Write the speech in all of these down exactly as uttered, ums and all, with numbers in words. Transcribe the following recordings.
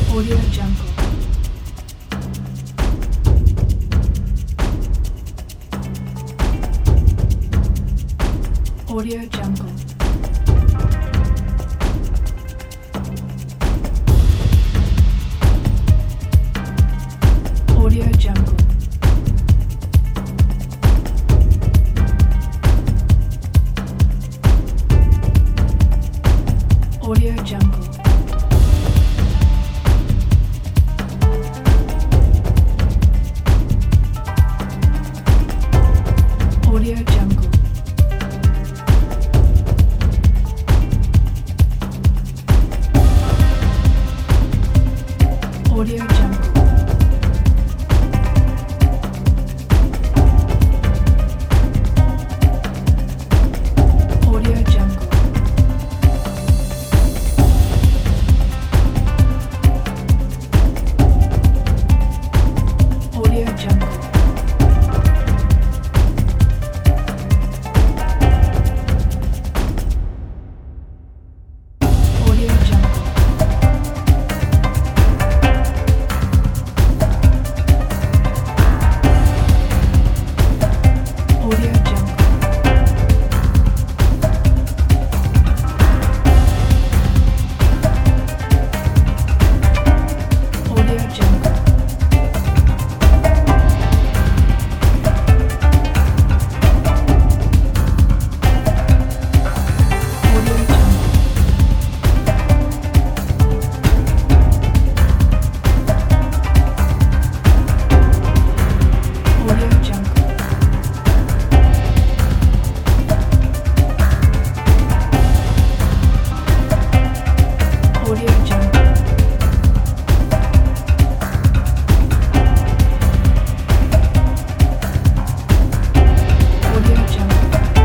Audio Jungle. Audio Jungle. Audio Jungle. Audio Jungle. Audio Jungle. Audio Jungle. Audio Jungle. Audio Jungle. Audio Jungle. Audio Jungle. Audio Jungle. Audio Jungle. Audio Jungle. Audio Jungle. Audio Jungle.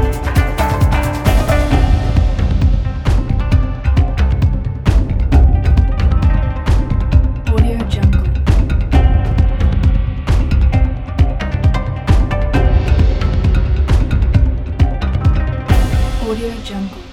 Audio Jungle. Audio Jungle.